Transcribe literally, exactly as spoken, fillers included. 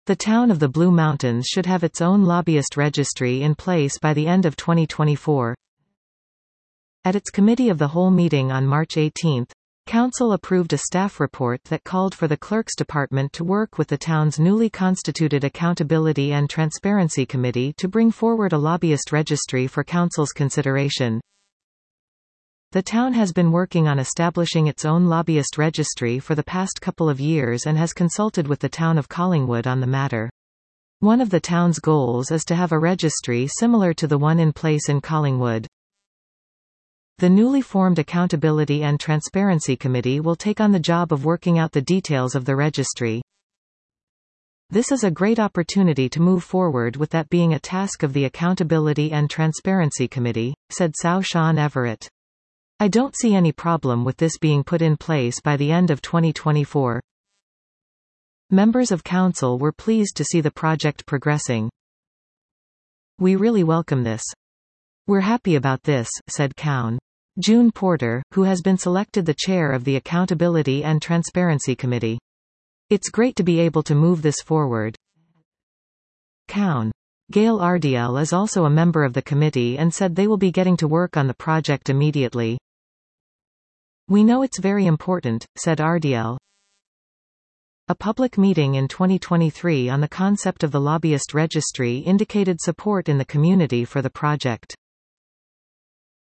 The town of the Blue Mountains should have its own lobbyist registry in place by the end of twenty twenty-four. At its Committee of the Whole meeting on March eighteenth, Council approved a staff report that called for the Clerk's Department to work with the town's newly constituted Accountability and Transparency Committee to bring forward a lobbyist registry for Council's consideration. The town has been working on establishing its own lobbyist registry for the past couple of years and has consulted with the town of Collingwood on the matter. One of the town's goals is to have a registry similar to the one in place in Collingwood. The newly formed Accountability and Transparency Committee will take on the job of working out the details of the registry. This is a great opportunity to move forward with that being a task of the Accountability and Transparency Committee, said Sao Sean Everett. I don't see any problem with this being put in place by the end of twenty twenty-four. Members of Council were pleased to see the project progressing. We really welcome this. We're happy about this, said Cowan. June Porter, who has been selected the chair of the Accountability and Transparency Committee. It's great to be able to move this forward. Cowan. Gail Ardiel is also a member of the committee and said they will be getting to work on the project immediately. We know it's very important, said Ardiel. A public meeting in twenty twenty-three on the concept of the lobbyist registry indicated support in the community for the project.